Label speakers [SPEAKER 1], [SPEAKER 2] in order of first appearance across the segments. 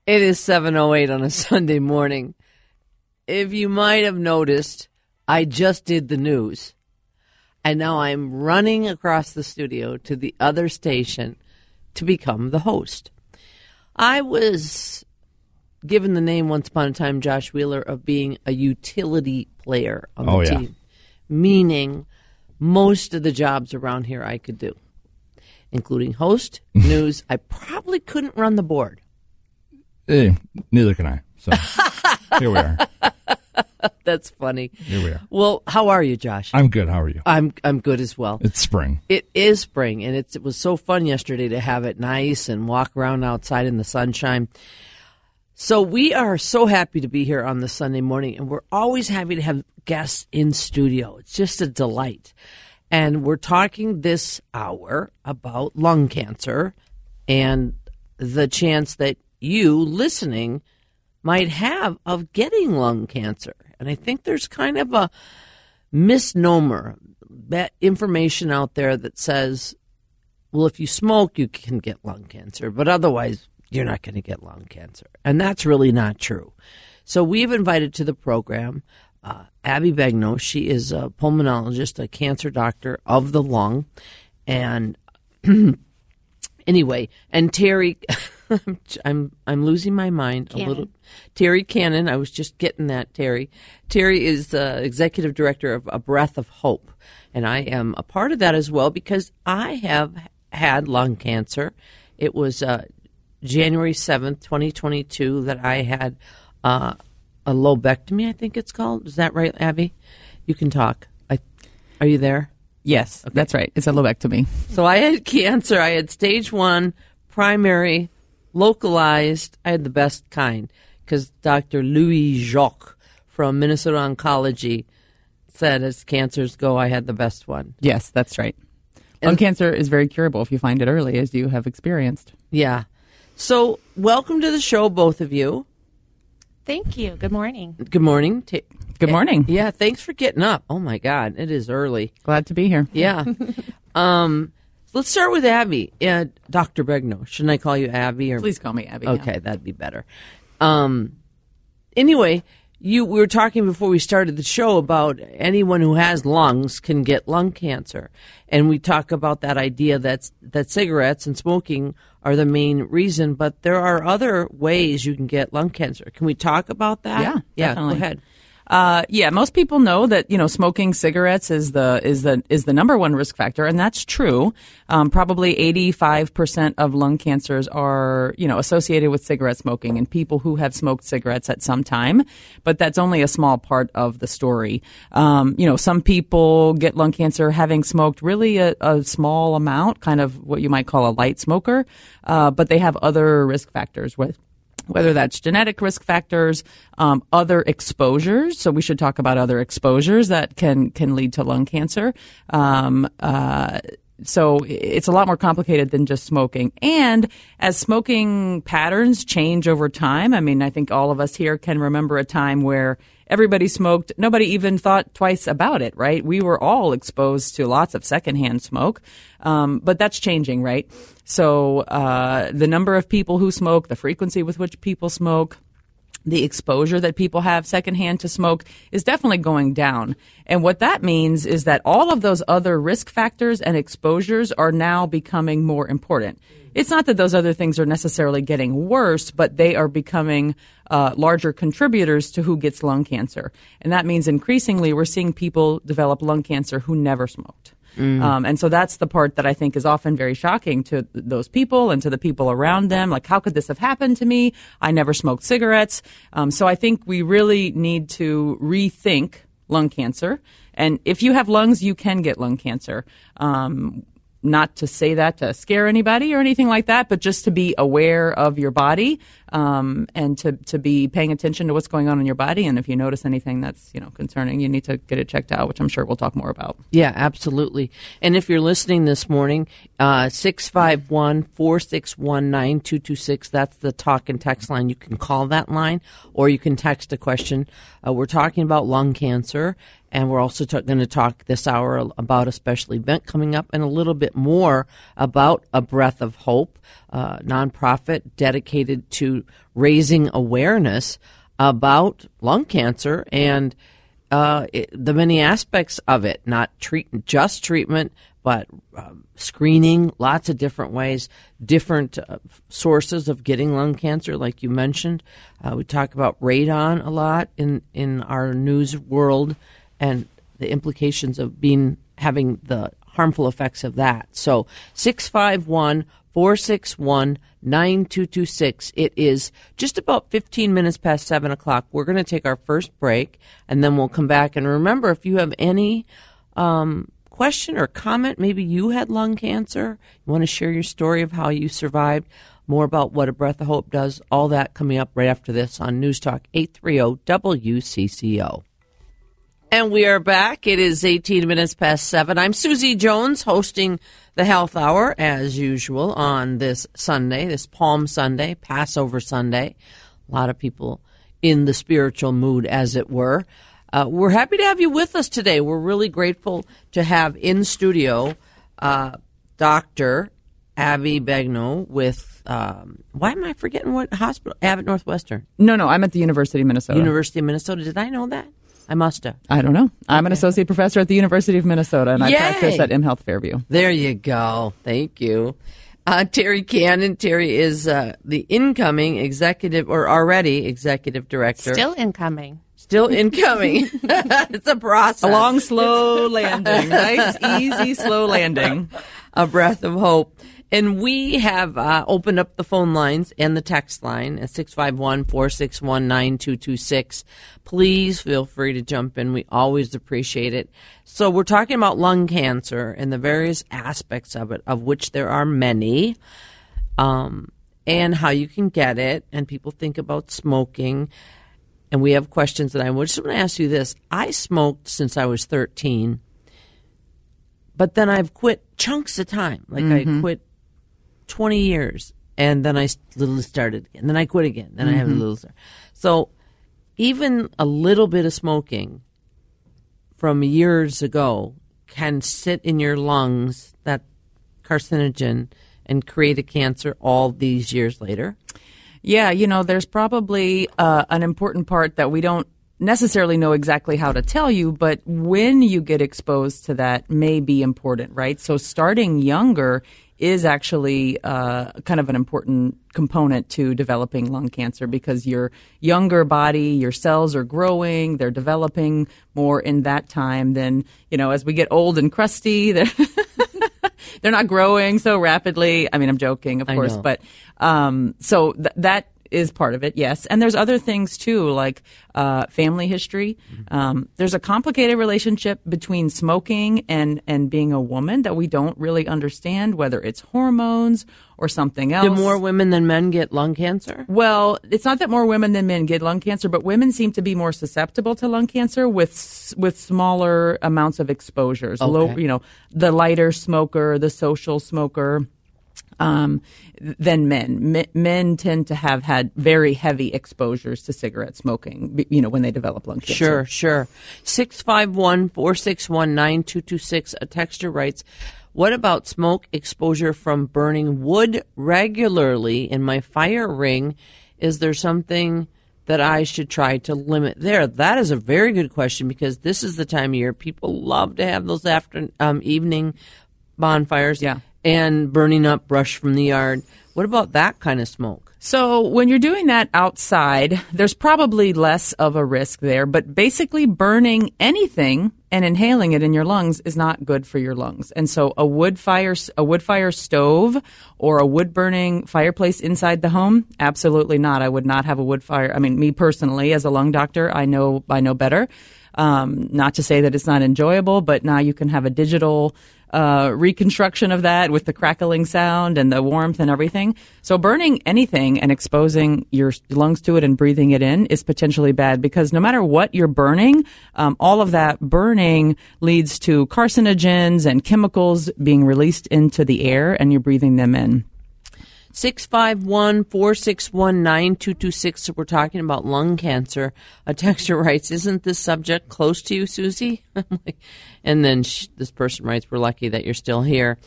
[SPEAKER 1] It is 7:08 on a Sunday morning. If you might have noticed, I just did the news. And now I'm running across the studio to the other station to become the host. I was given the name once upon a time, Josh Wheeler, of being a utility player on the team. Meaning most of the jobs around here I could do, including host, news. I probably couldn't run the board.
[SPEAKER 2] Neither can I. So here we are.
[SPEAKER 1] That's funny.
[SPEAKER 2] Here we are.
[SPEAKER 1] Well, how are you, Josh?
[SPEAKER 2] I'm good. How are you?
[SPEAKER 1] I'm good as well.
[SPEAKER 2] It's spring.
[SPEAKER 1] It is spring, and it was so fun yesterday to have it nice and walk around outside in the sunshine. So we are so happy to be here on the Sunday morning, and we're always happy to have guests in studio. It's just a delight. And we're talking this hour about lung cancer and the chance that you listening might have of getting lung cancer. And I think there's kind of a misnomer, that information out there that says, well, if you smoke, you can get lung cancer, but otherwise you're not going to get lung cancer. And that's really not true. So we've invited to the program Abby Begnaud. She is a pulmonologist, a cancer doctor of the lung. And anyway, and Terry, I'm losing my mind a little. Terry Cannon, I was just getting that, Terry. Terry is the executive director of A Breath of Hope. And I am a part of that as well because I have had lung cancer. It was January 7th, 2022 that I had a lobectomy, I think it's called. Is that right, Abby? You can talk. Are you there?
[SPEAKER 3] Yes, okay. That's right. It's a lobectomy.
[SPEAKER 1] So I had cancer. I had stage 1, primary, localized. I had the best kind because Dr. Louis Jacques from Minnesota Oncology said as cancers go, I had the best one.
[SPEAKER 3] Yes, that's right. Lung cancer is very curable if you find it early, as you have experienced.
[SPEAKER 1] Yeah. So welcome to the show, both of you.
[SPEAKER 4] Thank you. Good morning.
[SPEAKER 1] Good morning.
[SPEAKER 3] Good morning.
[SPEAKER 1] Yeah, thanks for getting up. Oh, my God. It is early.
[SPEAKER 3] Glad to be here.
[SPEAKER 1] Yeah. Let's start with Abby. Dr. Begnaud. Shouldn't I call you Abby? Or?
[SPEAKER 3] Please call me Abby.
[SPEAKER 1] Okay,
[SPEAKER 3] yeah.
[SPEAKER 1] That'd be better. Anyway, we were talking before we started the show about anyone who has lungs can get lung cancer. And we talk about that idea that cigarettes and smoking are the main reason, but there are other ways you can get lung cancer. Can we talk about that?
[SPEAKER 3] Yeah, definitely.
[SPEAKER 1] Go ahead.
[SPEAKER 3] Most people know that, smoking cigarettes is the number one risk factor, and that's true. Probably 85% of lung cancers are, associated with cigarette smoking and people who have smoked cigarettes at some time, but that's only a small part of the story. Some people get lung cancer having smoked really a small amount, kind of what you might call a light smoker, but they have other risk factors whether that's genetic risk factors, other exposures. So we should talk about other exposures that can lead to lung cancer. So it's a lot more complicated than just smoking. And as smoking patterns change over time, I think all of us here can remember a time where everybody smoked. Nobody even thought twice about it, right? We were all exposed to lots of secondhand smoke. But that's changing, right? So the number of people who smoke, the frequency with which people smoke, the exposure that people have secondhand to smoke is definitely going down. And what that means is that all of those other risk factors and exposures are now becoming more important. It's not that those other things are necessarily getting worse, but they are becoming larger contributors to who gets lung cancer. And that means increasingly we're seeing people develop lung cancer who never smoked. And so that's the part that I think is often very shocking to those people and to the people around them. Like, how could this have happened to me? I never smoked cigarettes. So I think we really need to rethink lung cancer. And if you have lungs, you can get lung cancer. Not to say that to scare anybody or anything like that, but just to be aware of your body and to be paying attention to what's going on in your body. And if you notice anything that's concerning, you need to get it checked out, which I'm sure we'll talk more about.
[SPEAKER 1] Yeah, absolutely. And if you're listening this morning, 651-461-9226, that's the talk and text line. You can call that line or you can text a question. We're talking about lung cancer And we're also going to talk this hour about a special event coming up and a little bit more about A Breath of Hope, a nonprofit dedicated to raising awareness about lung cancer and the many aspects of it, not just treatment, but screening, lots of different ways, different sources of getting lung cancer, like you mentioned. We talk about radon a lot in our news world and the implications of having the harmful effects of that. So 651-461-9226. It is just about 15 minutes past 7 o'clock. We're going to take our first break, and then we'll come back. And remember, if you have any question or comment, maybe you had lung cancer, you want to share your story of how you survived, more about what A Breath of Hope does, all that coming up right after this on News Talk 830 WCCO. And we are back. It is 18 minutes past 7. I'm Susie Jones, hosting the Health Hour, as usual, on this Sunday, this Palm Sunday, Passover Sunday. A lot of people in the spiritual mood, as it were. We're happy to have you with us today. We're really grateful to have in studio Dr. Abby Begnaud with, why am I forgetting what hospital? Abbott Northwestern.
[SPEAKER 3] No, I'm at the University of Minnesota.
[SPEAKER 1] University of Minnesota. Did I know that? I must have.
[SPEAKER 3] I don't know. I'm an associate professor at the University of Minnesota, and I practice at MHealth Fairview.
[SPEAKER 1] There you go. Thank you. Terry Cannon. Terry is the incoming executive, or already executive director.
[SPEAKER 4] Still incoming.
[SPEAKER 1] It's a process.
[SPEAKER 3] A long, slow landing. Nice, easy, slow landing.
[SPEAKER 1] A Breath of Hope. And we have opened up the phone lines and the text line at 651-461-9226. Please feel free to jump in. We always appreciate it. So we're talking about lung cancer and the various aspects of it, of which there are many, and how you can get it. And people think about smoking. And we have questions that I just want to ask you this. I smoked since I was 13, but then I've quit chunks of time. Like I quit 20 years, and then I started again. Then I quit again. Then I have a little. So even a little bit of smoking from years ago can sit in your lungs, that carcinogen, and create a cancer all these years later.
[SPEAKER 3] Yeah, there's probably an important part that we don't necessarily know exactly how to tell you, but when you get exposed to that may be important, right? So starting younger is actually kind of an important component to developing lung cancer, because your younger body, your cells are growing, they're developing more in that time than, as we get old and crusty, they're not growing so rapidly. I mean, I'm joking, of course, but so that is part of it, yes. And there's other things too, like family history. There's a complicated relationship between smoking and being a woman that we don't really understand, whether it's hormones or something else.
[SPEAKER 1] Do more women than men get lung cancer?
[SPEAKER 3] Well, it's not that more women than men get lung cancer, but women seem to be more susceptible to lung cancer with smaller amounts of exposures.
[SPEAKER 1] Okay.
[SPEAKER 3] The lighter smoker, the social smoker. Than men. Men tend to have had very heavy exposures to cigarette smoking, when they develop lung cancer.
[SPEAKER 1] Sure. 651-461-9226. A texter writes, what about smoke exposure from burning wood regularly in my fire ring? Is there something that I should try to limit there? That is a very good question, because this is the time of year people love to have those evening bonfires.
[SPEAKER 3] Yeah.
[SPEAKER 1] And burning up brush from the yard. What about that kind of smoke?
[SPEAKER 3] So when you're doing that outside, there's probably less of a risk there. But basically burning anything and inhaling it in your lungs is not good for your lungs. And so a wood fire stove or a wood burning fireplace inside the home, absolutely not. I would not have a wood fire. I mean, me personally, as a lung doctor, I know better. Not to say that it's not enjoyable, but now you can have a digital reconstruction of that with the crackling sound and the warmth and everything. So burning anything and exposing your lungs to it and breathing it in is potentially bad, because no matter what you're burning, all of that burning leads to carcinogens and chemicals being released into the air, and you're breathing them in.
[SPEAKER 1] 651-461-9226. So we're talking about lung cancer. A texter writes, "Isn't this subject close to you, Susie?" And then this person writes, "We're lucky that you're still here."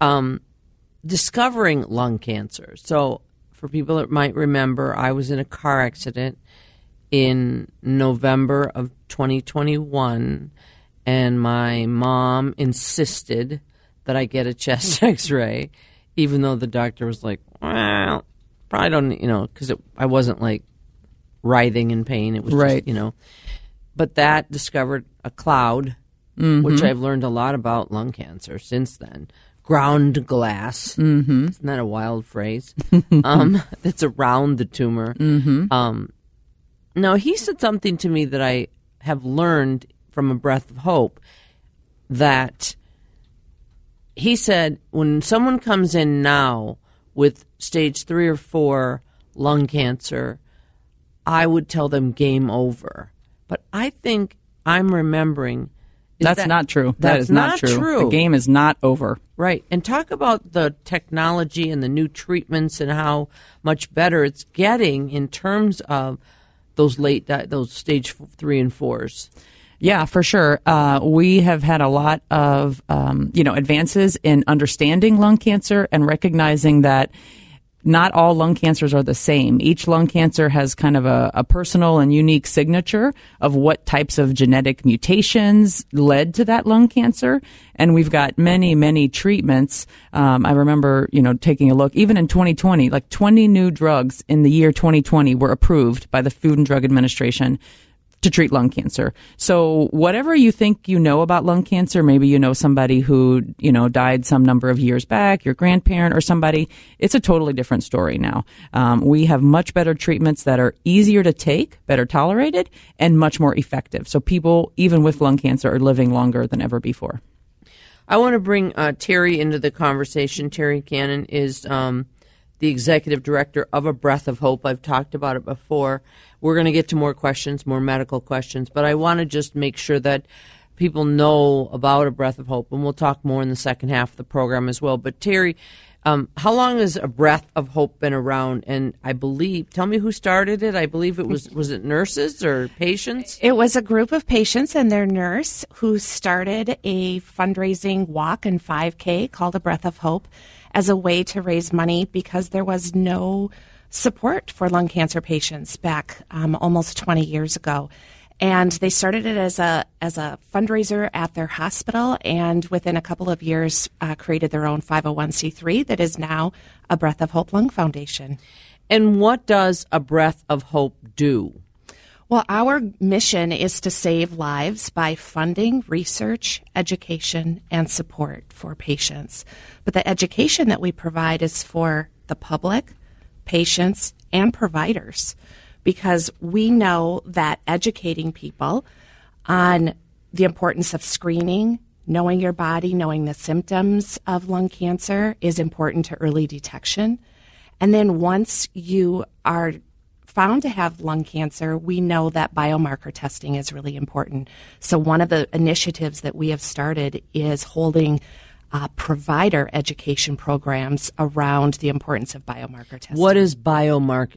[SPEAKER 1] Discovering lung cancer. So for people that might remember, I was in a car accident in November of 2021, and my mom insisted that I get a chest x-ray, even though the doctor was like, well, probably don't, because I wasn't like writhing in pain. It was
[SPEAKER 3] right.
[SPEAKER 1] just, but that discovered a cloud, which I've learned a lot about lung cancer since then. Ground glass. Mm-hmm. Isn't that a wild phrase? That's around the tumor. Mm-hmm. Now, he said something to me that I have learned from A Breath of Hope, that he said when someone comes in now with stage 3 or 4 lung cancer, I would tell them game over. But I think I'm remembering
[SPEAKER 3] that's not true. That is not true. The game is not over.
[SPEAKER 1] Right. And talk about the technology and the new treatments and how much better it's getting in terms of those those stage 3 and 4s.
[SPEAKER 3] Yeah, for sure. We have had a lot of, advances in understanding lung cancer and recognizing that not all lung cancers are the same. Each lung cancer has kind of a personal and unique signature of what types of genetic mutations led to that lung cancer. And we've got many, many treatments. I remember, taking a look, even in 2020, like 20 new drugs in the year 2020 were approved by the Food and Drug Administration to treat lung cancer. So whatever you think you know about lung cancer, maybe you know somebody who, died some number of years back, your grandparent or somebody, it's a totally different story now. We have much better treatments that are easier to take, better tolerated, and much more effective. So people, even with lung cancer, are living longer than ever before.
[SPEAKER 1] I want to bring Terry into the conversation. Terry Cannon is the executive director of A Breath of Hope. I've talked about it before. We're going to get to more questions, more medical questions, but I want to just make sure that people know about A Breath of Hope, and we'll talk more in the second half of the program as well. But Terry, how long has A Breath of Hope been around? And I believe, tell me who started it. I believe it was it nurses or patients?
[SPEAKER 4] It was a group of patients and their nurse who started a fundraising walk and 5K called A Breath of Hope as a way to raise money because there was no support for lung cancer patients back almost 20 years ago. And they started it as a fundraiser at their hospital, and within a couple of years created their own 501c3 that is now A Breath of Hope Lung Foundation.
[SPEAKER 1] And what does A Breath of Hope do?
[SPEAKER 4] Well, our mission is to save lives by funding research, education, and support for patients. But the education that we provide is for the public, patients, and providers, because we know that educating people on the importance of screening, knowing your body, knowing the symptoms of lung cancer is important to early detection. And then once you are found to have lung cancer, we know that biomarker testing is really important. So one of the initiatives that we have started is holding provider education programs around the importance of biomarker testing.
[SPEAKER 1] What is biomarker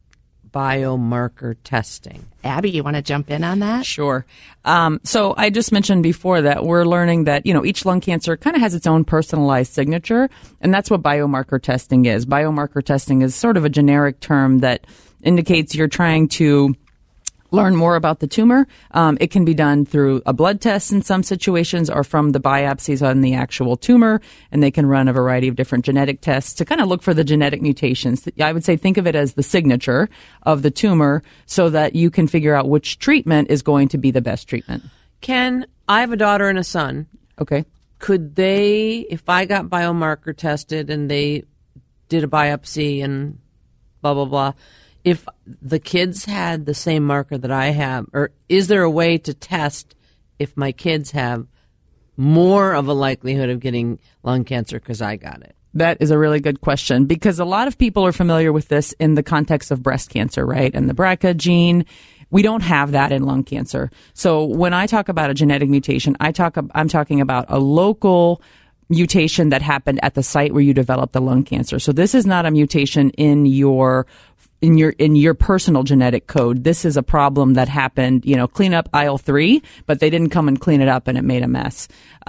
[SPEAKER 1] testing?
[SPEAKER 4] Abby, you want to jump in on that?
[SPEAKER 3] Sure. So I just mentioned before that we're learning that, each lung cancer kind of has its own personalized signature, and that's what biomarker testing is. Biomarker testing is sort of a generic term that indicates you're trying to learn more about the tumor. It can be done through a blood test in some situations or from the biopsies on the actual tumor, and they can run a variety of different genetic tests to kind of look for the genetic mutations. I would say think of it as the signature of the tumor so that you can figure out which treatment is going to be the best treatment.
[SPEAKER 1] I have a daughter and a son.
[SPEAKER 3] Okay.
[SPEAKER 1] Could they, if I got biomarker tested and they did a biopsy and blah, blah, blah, if the kids had the same marker that I have, or is there a way to test if my kids have more of a likelihood of getting lung cancer because I got it?
[SPEAKER 3] That is a really good question, because a lot of people are familiar with this in the context of breast cancer, right? And the BRCA gene. We don't have that in lung cancer. So when I talk about a genetic mutation, I'm talking about a local mutation that happened at the site where you developed the lung cancer. So this is not a mutation in your personal genetic code. This is a problem that happened, clean up aisle 3, but they didn't come and clean it up and it made a mess.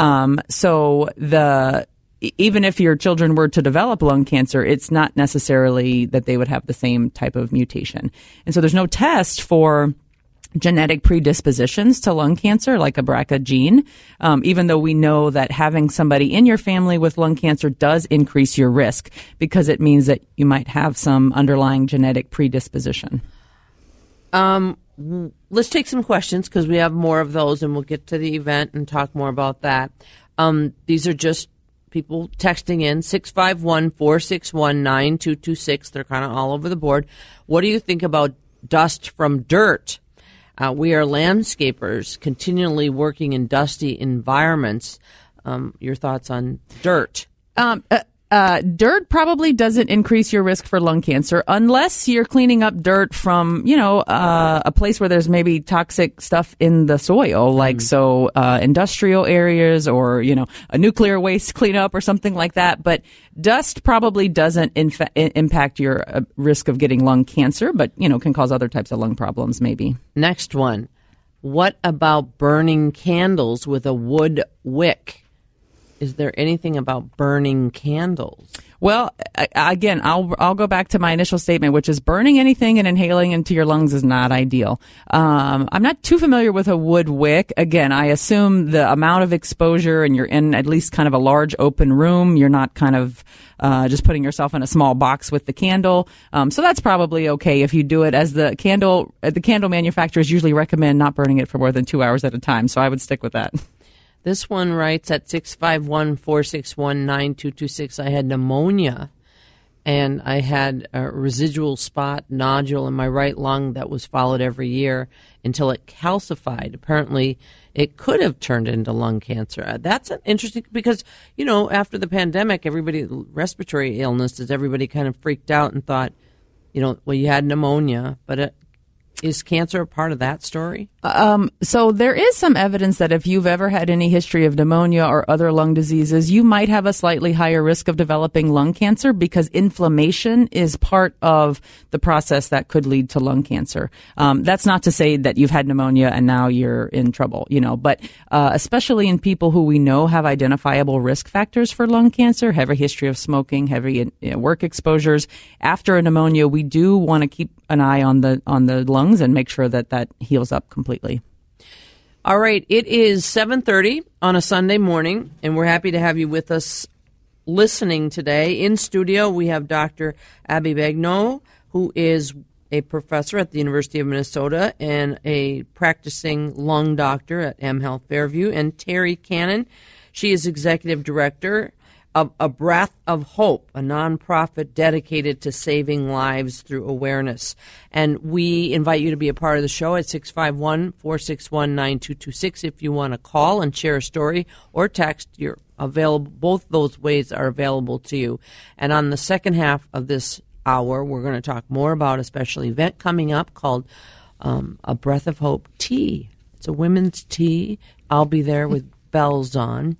[SPEAKER 3] Even if your children were to develop lung cancer, it's not necessarily that they would have the same type of mutation. And so there's no test for genetic predispositions to lung cancer, like a BRCA gene, even though we know that having somebody in your family with lung cancer does increase your risk because it means that you might have some underlying genetic predisposition.
[SPEAKER 1] Let's take some questions because we have more of those, and we'll get to the event and talk more about that. These are just people texting in, 651-461-9226. They're kind of all over the board. What do you think about dust from dirt? We are landscapers, continually working in dusty environments. Your thoughts on dirt?
[SPEAKER 3] Dirt probably doesn't increase your risk for lung cancer unless you're cleaning up dirt from, a place where there's maybe toxic stuff in the soil, like industrial areas or, a nuclear waste cleanup or something like that. But dust probably doesn't impact your risk of getting lung cancer, but, can cause other types of lung problems maybe.
[SPEAKER 1] Next one. What about burning candles with a wood wick? Is there anything about burning candles?
[SPEAKER 3] Well, again, I'll go back to my initial statement, which is burning anything and inhaling into your lungs is not ideal. I'm not too familiar with a wood wick. Again, I assume the amount of exposure and you're in at least kind of a large open room. You're not kind of just putting yourself in a small box with the candle. So that's probably okay if you do it as the candle manufacturers usually recommend not burning it for more than 2 hours at a time. So I would stick with that.
[SPEAKER 1] This one writes at 651-461-9226, I had pneumonia, and I had a residual spot nodule in my right lung that was followed every year until it calcified. Apparently, it could have turned into lung cancer. That's an interesting, because, after the pandemic, respiratory illnesses, everybody kind of freaked out and thought, you had pneumonia, but is cancer a part of that story?
[SPEAKER 3] So there is some evidence that if you've ever had any history of pneumonia or other lung diseases, you might have a slightly higher risk of developing lung cancer because inflammation is part of the process that could lead to lung cancer. That's not to say that you've had pneumonia and now you're in trouble, but especially in people who we know have identifiable risk factors for lung cancer, heavy history of smoking, heavy work exposures. After a pneumonia, we do want to keep an eye on the lungs and make sure that heals up completely.
[SPEAKER 1] All right. It is 7:30 on a Sunday morning, and we're happy to have you with us listening today. In studio, we have Dr. Abby Begnaud, who is a professor at the University of Minnesota and a practicing lung doctor at mHealth Fairview, and Terry Cannon. She is executive director of A Breath of Hope, a nonprofit dedicated to saving lives through awareness. And we invite you to be a part of the show at 651-461-9226 if you want to call and share a story or text. You're available. Both those ways are available to you. And on the second half of this hour, we're going to talk more about a special event coming up called A Breath of Hope Tea. It's a women's tea. I'll be there with bells on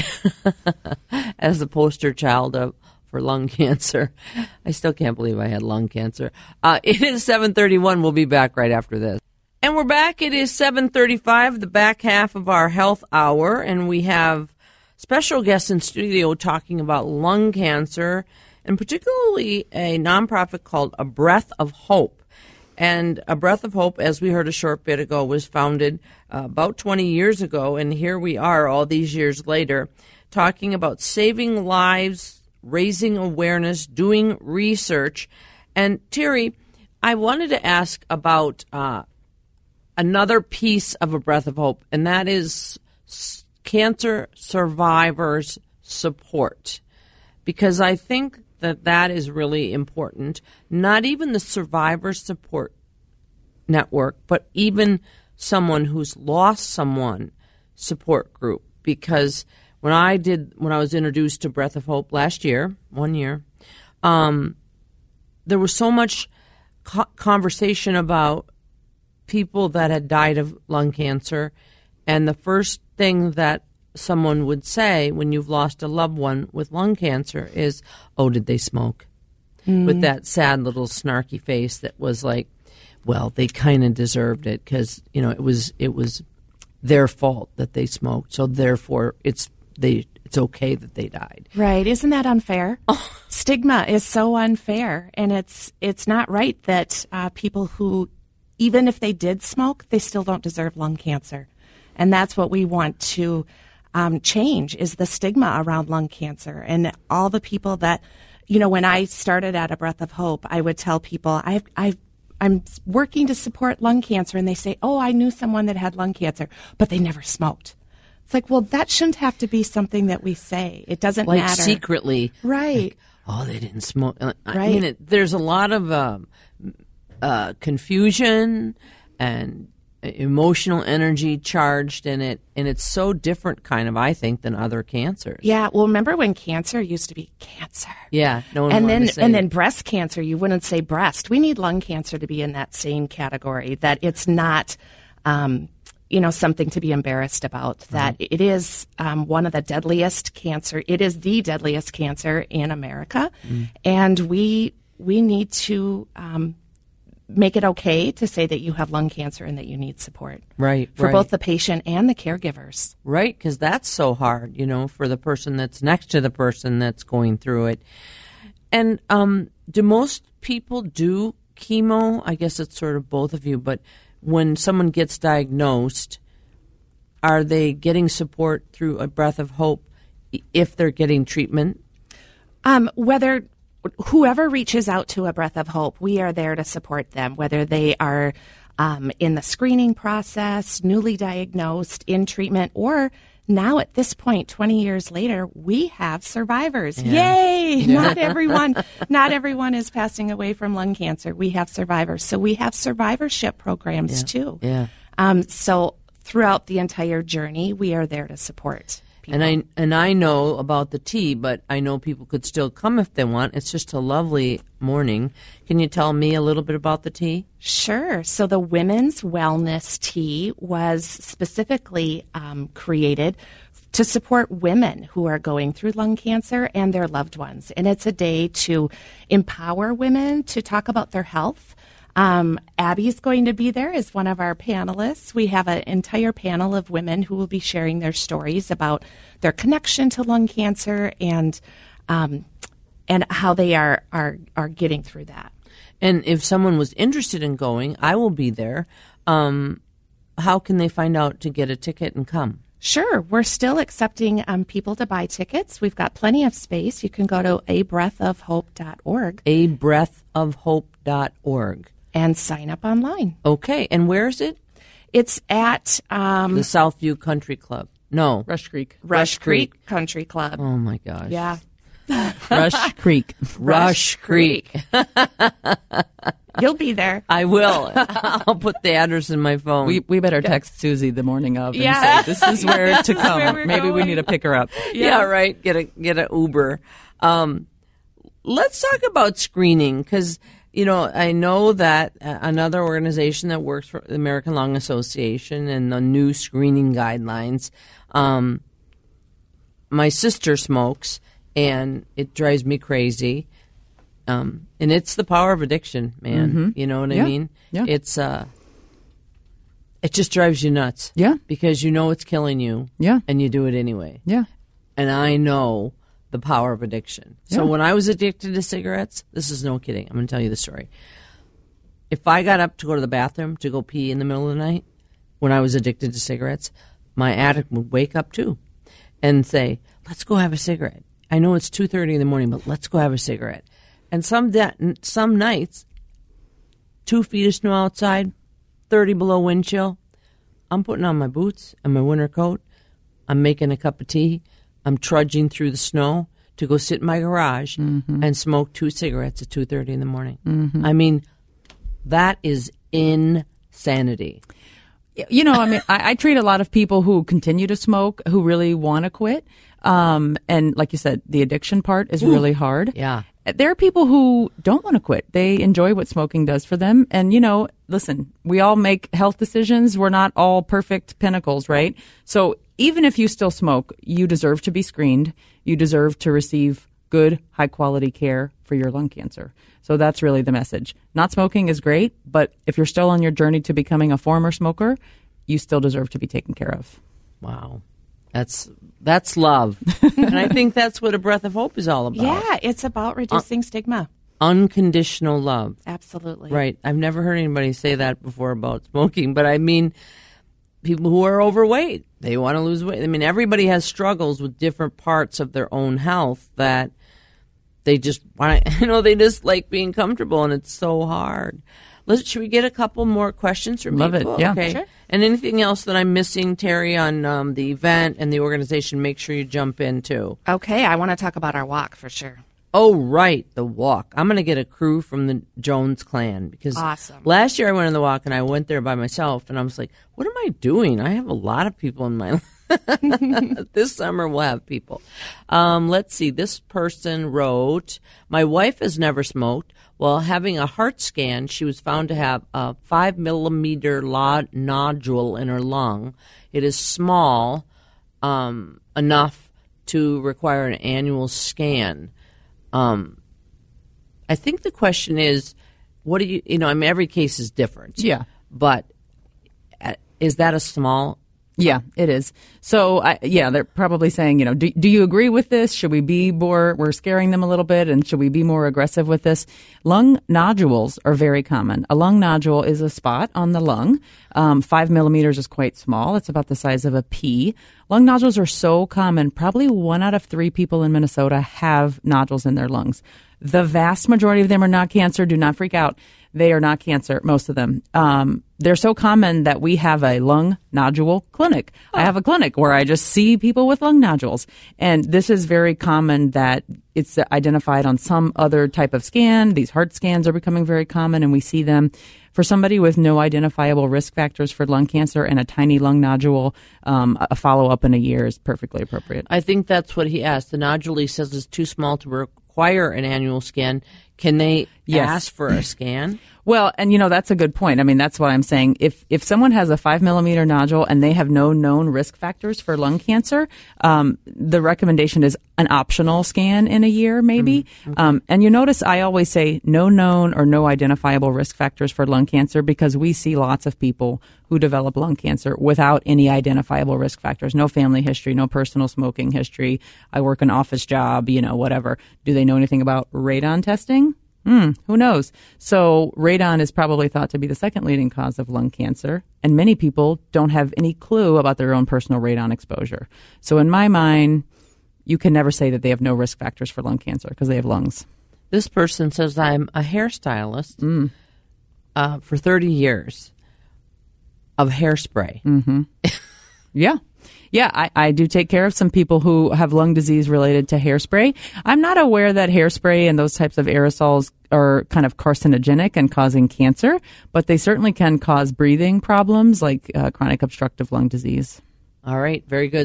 [SPEAKER 1] as the poster child for lung cancer. I still can't believe I had lung cancer. It is 7:31. We'll be back right after this. And we're back. It is 7:35, the back half of our health hour, and we have special guests in studio talking about lung cancer, and particularly a nonprofit called A Breath of Hope. And A Breath of Hope, as we heard a short bit ago, was founded about 20 years ago. And here we are all these years later talking about saving lives, raising awareness, doing research. And Terry, I wanted to ask about another piece of A Breath of Hope, and that is cancer survivors support. Because I think that is really important. Not even the survivor support network, but even someone who's lost someone support group. Because when I was introduced to Breath of Hope last year, 1 year, there was so much conversation about people that had died of lung cancer. And the first thing that someone would say when you've lost a loved one with lung cancer is, oh, did they smoke? With that sad little snarky face that was like, well, they kind of deserved it because, it was their fault that they smoked. So therefore it's okay that they died.
[SPEAKER 4] Right. Isn't that unfair? Stigma is so unfair. And it's not right that people who, even if they did smoke, they still don't deserve lung cancer. And that's what we want to change, is the stigma around lung cancer. And all the people that, when I started at A Breath of Hope, I would tell people, I'm working to support lung cancer. And they say, oh, I knew someone that had lung cancer, but they never smoked. It's like, well, that shouldn't have to be something that we say. It doesn't
[SPEAKER 1] like
[SPEAKER 4] matter.
[SPEAKER 1] Secretly.
[SPEAKER 4] Right.
[SPEAKER 1] Like, oh, they didn't smoke. I
[SPEAKER 4] Right.
[SPEAKER 1] mean, there's a lot of confusion and emotional energy charged in it, and it's so different kind of, I think, than other cancers.
[SPEAKER 4] Yeah, well, remember when cancer used to be cancer?
[SPEAKER 1] Yeah, no one
[SPEAKER 4] and
[SPEAKER 1] wanted
[SPEAKER 4] then
[SPEAKER 1] to say
[SPEAKER 4] and
[SPEAKER 1] it.
[SPEAKER 4] then breast cancer, you wouldn't say breast. We need lung cancer to be in that same category, that it's not something to be embarrassed about, that it is one of the deadliest cancer. It is the deadliest cancer in America, and we need to make it okay to say that you have lung cancer and that you need support.
[SPEAKER 1] Right,
[SPEAKER 4] For
[SPEAKER 1] right.
[SPEAKER 4] both the patient and the caregivers.
[SPEAKER 1] Right, because that's so hard, for the person that's next to the person that's going through it. And do most people do chemo? I guess it's sort of both of you, but when someone gets diagnosed, are they getting support through A Breath of Hope if they're getting treatment?
[SPEAKER 4] Whoever reaches out to A Breath of Hope, we are there to support them, whether they are in the screening process, newly diagnosed, in treatment, or now at this point, 20 years later, we have survivors.
[SPEAKER 1] Yeah.
[SPEAKER 4] Yay! Yeah. Not everyone is passing away from lung cancer. We have survivors. So we have survivorship programs too.
[SPEAKER 1] Yeah.
[SPEAKER 4] So throughout the entire journey, we are there to support people.
[SPEAKER 1] And I know about the tea, but I know people could still come if they want. It's just a lovely morning. Can you tell me a little bit about the tea?
[SPEAKER 4] Sure. So the Women's Wellness Tea was specifically created to support women who are going through lung cancer and their loved ones. And it's a day to empower women to talk about their health. Abby's going to be there as one of our panelists. We have an entire panel of women who will be sharing their stories about their connection to lung cancer and how they are getting through that.
[SPEAKER 1] And if someone was interested in going, I will be there. How can they find out to get a ticket and come?
[SPEAKER 4] Sure. We're still accepting people to buy tickets. We've got plenty of space. You can go to abreathofhope.org.
[SPEAKER 1] abreathofhope.org.
[SPEAKER 4] And sign up online.
[SPEAKER 1] Okay. And where is it?
[SPEAKER 4] It's at
[SPEAKER 1] The Southview Country Club. No.
[SPEAKER 3] Rush Creek.
[SPEAKER 4] Rush Creek Country Club.
[SPEAKER 1] Oh, my gosh.
[SPEAKER 4] Yeah.
[SPEAKER 3] Rush Creek.
[SPEAKER 1] Rush Creek.
[SPEAKER 4] You'll be there.
[SPEAKER 1] I will. I'll put the address in my phone.
[SPEAKER 3] We better text Susie the morning of and
[SPEAKER 4] Yeah.
[SPEAKER 3] say, this is where to come.
[SPEAKER 4] where we're
[SPEAKER 3] Maybe we
[SPEAKER 4] going.
[SPEAKER 3] need to pick her up.
[SPEAKER 1] Yeah, right. Get a Uber. Let's talk about screening because, I know that another organization that works for the American Lung Association and the new screening guidelines, my sister smokes and it drives me crazy. And it's the power of addiction, man.
[SPEAKER 3] Mm-hmm.
[SPEAKER 1] You know what I
[SPEAKER 3] Yeah.
[SPEAKER 1] mean?
[SPEAKER 3] Yeah.
[SPEAKER 1] It's, it just drives you nuts.
[SPEAKER 3] Yeah.
[SPEAKER 1] Because it's killing you.
[SPEAKER 3] Yeah.
[SPEAKER 1] And you do it anyway.
[SPEAKER 3] Yeah.
[SPEAKER 1] And I know the power of addiction. So
[SPEAKER 3] Yeah.
[SPEAKER 1] when I was addicted to cigarettes, this is no kidding. I'm going to tell you the story. If I got up to go to the bathroom to go pee in the middle of the night, when I was addicted to cigarettes, my addict would wake up too and say, let's go have a cigarette. I know it's 2:30 in the morning, but let's go have a cigarette. And some nights, 2 feet of snow outside, 30 below wind chill, I'm putting on my boots and my winter coat. I'm making a cup of tea. I'm trudging through the snow to go sit in my garage and smoke 2 cigarettes at 2:30 in the morning. I mean, that is insanity.
[SPEAKER 3] I treat a lot of people who continue to smoke who really want to quit. And like you said, the addiction part is really hard.
[SPEAKER 1] Yeah.
[SPEAKER 3] There are people who don't want to quit. They enjoy what smoking does for them. And, listen, we all make health decisions. We're not all perfect pinnacles, right? So even if you still smoke, you deserve to be screened. You deserve to receive good, high-quality care for your lung cancer. So that's really the message. Not smoking is great, but if you're still on your journey to becoming a former smoker, you still deserve to be taken care of.
[SPEAKER 1] Wow. That's love. And I think that's what A Breath of Hope is all about.
[SPEAKER 4] Yeah, it's about reducing stigma.
[SPEAKER 1] Unconditional love.
[SPEAKER 4] Absolutely.
[SPEAKER 1] Right. I've never heard anybody say that before about smoking, but I mean, people who are overweight, they want to lose weight. I mean, everybody has struggles with different parts of their own health that they just want to, they just like being comfortable, and it's so hard. Should we get a couple more questions from
[SPEAKER 3] Love
[SPEAKER 1] people?
[SPEAKER 3] it. Yeah.
[SPEAKER 1] Okay.
[SPEAKER 4] Sure.
[SPEAKER 1] And anything else that I'm missing, Terry, on the event and the organization, make sure you jump in too.
[SPEAKER 4] Okay, I want to talk about our walk for sure.
[SPEAKER 1] Oh, right, the walk. I'm going to get a crew from the Jones clan because
[SPEAKER 4] Awesome.
[SPEAKER 1] last year I went on the walk and I went there by myself and I was like, what am I doing? I have a lot of people in my life. This summer we'll have people. Let's see. This person wrote, my wife has never smoked. While having a heart scan, she was found to have a 5 millimeter nodule in her lung. It is small enough to require an annual scan. I think the question is, what do you I mean, every case is different.
[SPEAKER 3] Yeah.
[SPEAKER 1] But is that a small?
[SPEAKER 3] Yeah, it is. So, they're probably saying, do you agree with this? Should we be more, we're scaring them a little bit, and should we be more aggressive with this? Lung nodules are very common. A lung nodule is a spot on the lung. 5 millimeters is quite small. It's about the size of a pea. Lung nodules are so common. Probably 1 out of 3 people in Minnesota have nodules in their lungs. The vast majority of them are not cancer. Do not freak out. They are not cancer, most of them. They're so common that we have a lung nodule clinic. Oh. I have a clinic where I just see people with lung nodules. And this is very common that it's identified on some other type of scan. These heart scans are becoming very common, and we see them. For somebody with no identifiable risk factors for lung cancer and a tiny lung nodule, a follow-up in a year is perfectly appropriate.
[SPEAKER 1] I think that's what he asked. The nodule, he says, is too small to require an annual scan. Can they ask for a scan?
[SPEAKER 3] Well, and that's a good point. I mean, that's what I'm saying. If someone has a 5 millimeter nodule and they have no known risk factors for lung cancer, the recommendation is an optional scan in a year, maybe. Okay. And you notice I always say no known or no identifiable risk factors for lung cancer because we see lots of people who develop lung cancer without any identifiable risk factors, no family history, no personal smoking history. I work an office job, whatever. Do they know anything about radon testing? Who knows? So radon is probably thought to be the second leading cause of lung cancer, and many people don't have any clue about their own personal radon exposure. So in my mind, you can never say that they have no risk factors for lung cancer because they have lungs.
[SPEAKER 1] This person says, I'm a hairstylist for 30 years of hairspray.
[SPEAKER 3] Mm-hmm. Yeah. Yeah, I do take care of some people who have lung disease related to hairspray. I'm not aware that hairspray and those types of aerosols are kind of carcinogenic and causing cancer, but they certainly can cause breathing problems like chronic obstructive lung disease.
[SPEAKER 1] All right, very good.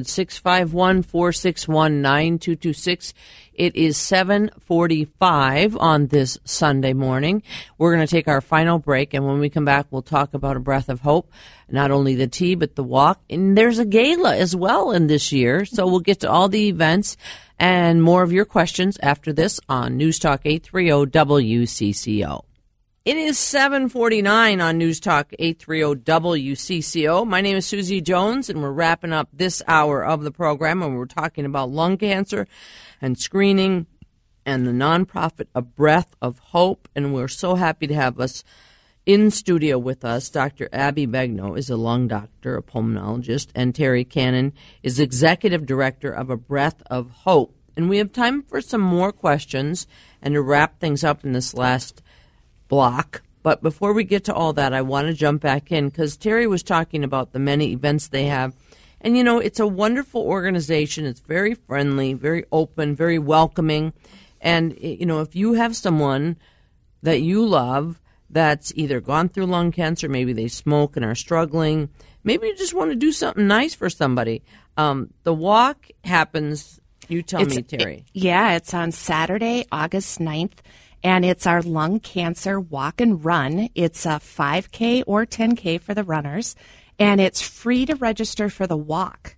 [SPEAKER 1] 651-461-9226. It is 7:45 on this Sunday morning. We're going to take our final break, and when we come back, we'll talk about A Breath of Hope, not only the tea, but the walk. And there's a gala as well in this year, so we'll get to all the events and more of your questions after this on News Talk 830 WCCO. It is 7:49 on News Talk 830 WCCO. My name is Susie Jones, and we're wrapping up this hour of the program, and we're talking about lung cancer and screening and the nonprofit A Breath of Hope. And we're so happy to have us in studio with us. Dr. Abby Begnaud is a lung doctor, a pulmonologist, and Terry Cannon is executive director of A Breath of Hope. And we have time for some more questions and to wrap things up in this last block. But before we get to all that, I want to jump back in because Terry was talking about the many events they have. And, it's a wonderful organization. It's very friendly, very open, very welcoming. And, if you have someone that you love that's either gone through lung cancer, maybe they smoke and are struggling, maybe you just want to do something nice for somebody. The walk happens, you tell me, Terry.
[SPEAKER 4] It's on Saturday, August 9th. And it's our lung cancer walk and run. It's a 5K or 10K for the runners, and it's free to register for the walk.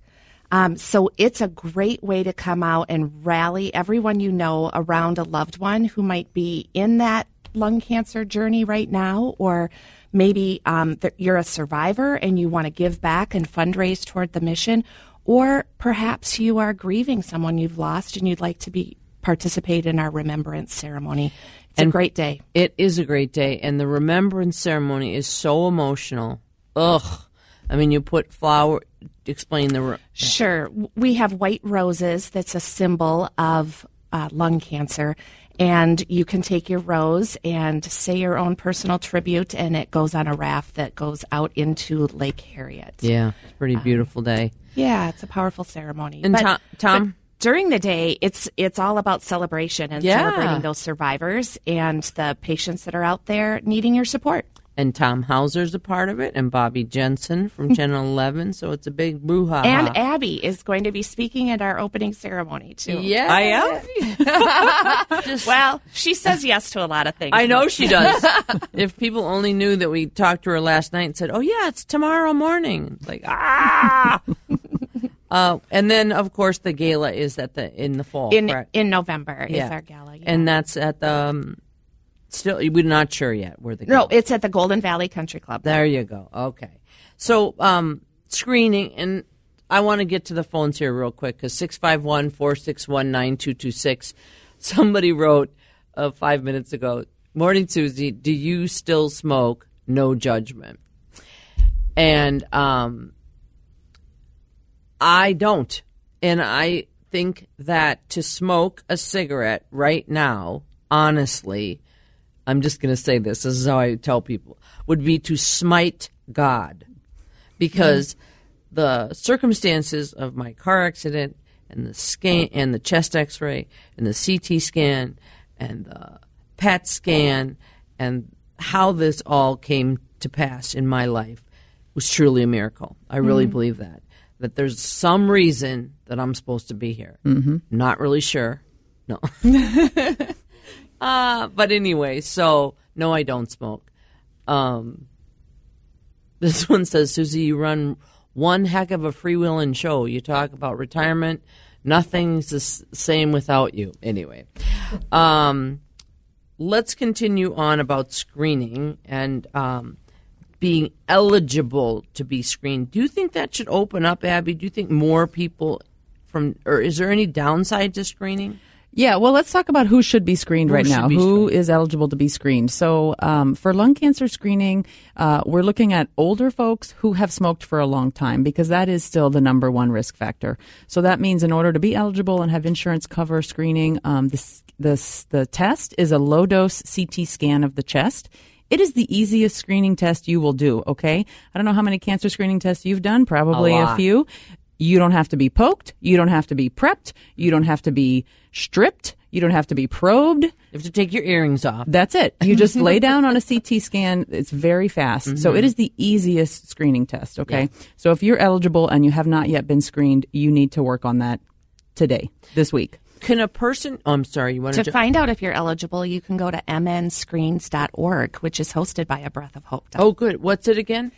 [SPEAKER 4] So it's a great way to come out and rally everyone you know around a loved one who might be in that lung cancer journey right now, or maybe you're a survivor and you want to give back and fundraise toward the mission, or perhaps you are grieving someone you've lost and you'd like to participate in our remembrance ceremony. It's a great day.
[SPEAKER 1] It is a great day, and the remembrance ceremony is so emotional. Ugh. I mean, you put flower. Explain the.
[SPEAKER 4] Sure. We have white roses. That's a symbol of lung cancer. And you can take your rose and say your own personal tribute, and it goes on a raft that goes out into Lake Harriet.
[SPEAKER 1] Yeah, it's a pretty beautiful day.
[SPEAKER 4] Yeah, it's a powerful ceremony.
[SPEAKER 1] And Tom?
[SPEAKER 4] But during the day, it's all about celebration and celebrating those survivors and the patients that are out there needing your support.
[SPEAKER 1] And Tom Hauser's a part of it, and Bobby Jensen from Channel 11, so it's a big brouhaha.
[SPEAKER 4] And Abby is going to be speaking at our opening ceremony, too.
[SPEAKER 1] Yeah.
[SPEAKER 3] I am?
[SPEAKER 4] Well, she says yes to a lot of things.
[SPEAKER 1] I know she does. If people only knew that we talked to her last night and said, oh, yeah, it's tomorrow morning. It's like, and then, of course, the gala is in the fall, correct?
[SPEAKER 4] In November is our gala. Yeah.
[SPEAKER 1] And that's at the... Still, we're not sure yet where the
[SPEAKER 4] No, it's at the Golden Valley Country Club.
[SPEAKER 1] There you go. Okay. So, screening, and I want to get to the phones here real quick, because 651-461-9226. Somebody wrote 5 minutes ago, Morning, Susie, do you still smoke? No judgment. And I don't. And I think that to smoke a cigarette right now, honestly, I'm just going to say this is how I tell people, would be to smite God. Because the circumstances of my car accident and the scan and the chest x-ray and the CT scan and the PET scan and how this all came to pass in my life was truly a miracle. I really believe that there's some reason that I'm supposed to be here. Not really sure. No. But anyway, so no, I don't smoke. This one says, Susie, you run one heck of a freewheeling show. You talk about retirement. Nothing's the same without you. Anyway, let's continue on about screening and being eligible to be screened. Do you think that should open up, Abby? Do you think more people or is there any downside to screening?
[SPEAKER 3] Yeah, well, let's talk about who should be screened right now. Who is eligible to be screened? So for lung cancer screening, we're looking at older folks who have smoked for a long time, because that is still the number one risk factor. So that means in order to be eligible and have insurance cover screening, the test is a low-dose CT scan of the chest. It is the easiest screening test you will do, okay? I don't know how many cancer screening tests you've done, probably a few. You don't have to be poked. You don't have to be prepped. You don't have to be stripped. You don't have to be probed.
[SPEAKER 1] You have to take your earrings off.
[SPEAKER 3] That's it. You just lay down on a CT scan. It's very fast. So it is the easiest screening test, okay? Yeah. So if you're eligible and you have not yet been screened, you need to work on that today, this week.
[SPEAKER 1] Can a person... Oh, I'm sorry. You want
[SPEAKER 4] to find out if you're eligible, you can go to mnscreens.org, which is hosted by A Breath of Hope.
[SPEAKER 1] Oh, good. What's it again?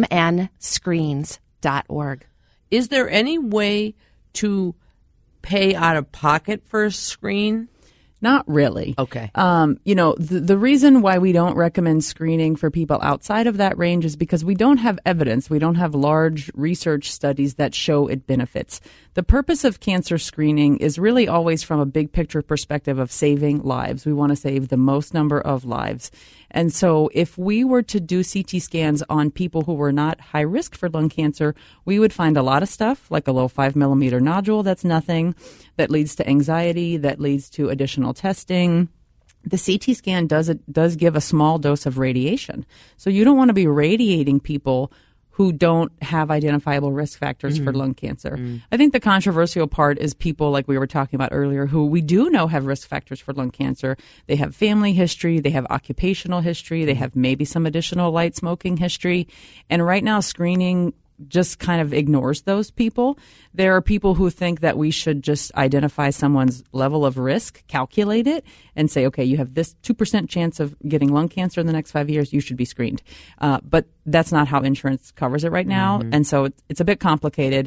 [SPEAKER 4] mnscreens.org.
[SPEAKER 1] Is there any way to pay out of pocket for a screen?
[SPEAKER 3] Not really.
[SPEAKER 1] Okay.
[SPEAKER 3] The reason why we don't recommend screening for people outside of that range is because we don't have evidence. We don't have large research studies that show it benefits. The purpose of cancer screening is really always from a big picture perspective of saving lives. We want to save the most number of lives. And so if we were to do CT scans on people who were not high risk for lung cancer, we would find a lot of stuff, like a low 5-millimeter nodule that's nothing, that leads to anxiety, that leads to additional testing. The CT scan does give a small dose of radiation. So you don't want to be radiating people who don't have identifiable risk factors for lung cancer. I think the controversial part is people like we were talking about earlier who we do know have risk factors for lung cancer. They have family history, they have occupational history, they have maybe some additional light smoking history. And right now screening just kind of ignores those people. There are people who think that we should just identify someone's level of risk, calculate it, and say, okay, you have this 2% chance of getting lung cancer in the next 5 years, you should be screened. But that's not how insurance covers it right now. And so it's a bit complicated.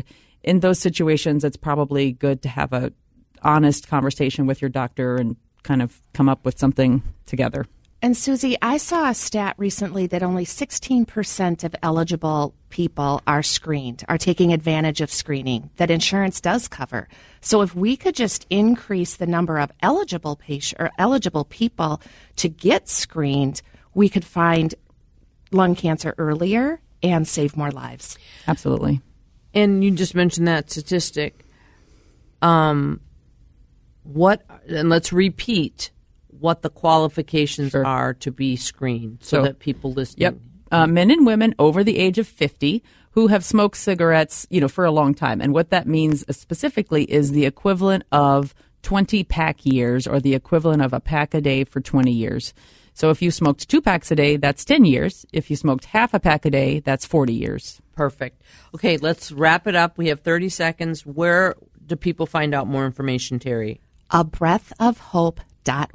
[SPEAKER 3] in those situations, it's probably good to have a honest conversation with your doctor and kind of come up with something together.
[SPEAKER 4] And Susie, I saw a stat recently that only 16% of eligible people are screened, are taking advantage of screening that insurance does cover. So if we could just increase the number of eligible people to get screened, we could find lung cancer earlier and save more lives.
[SPEAKER 3] Absolutely.
[SPEAKER 1] And you just mentioned that statistic. And let's repeat what the qualifications are to be screened so that people listening.
[SPEAKER 3] Yep. Men and women over the age of 50 who have smoked cigarettes, for a long time. And what that means specifically is the equivalent of 20 pack years, or the equivalent of a pack a day for 20 years. So if you smoked 2 packs a day, that's 10 years. If you smoked half a pack a day, that's 40 years.
[SPEAKER 1] Perfect. Okay, let's wrap it up. We have 30 seconds. Where do people find out more information, Terry?
[SPEAKER 4] abreathofhope.org.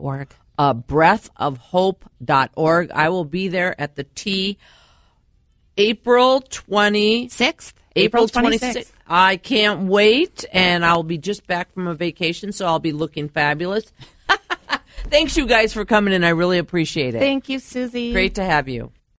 [SPEAKER 1] Breathofhope.org. I will be there at the T April 26th. April 26th. I can't wait, and I'll be just back from a vacation, so I'll be looking fabulous. Thanks, you guys, for coming in. I really appreciate it.
[SPEAKER 4] Thank you, Susie.
[SPEAKER 1] Great to have you.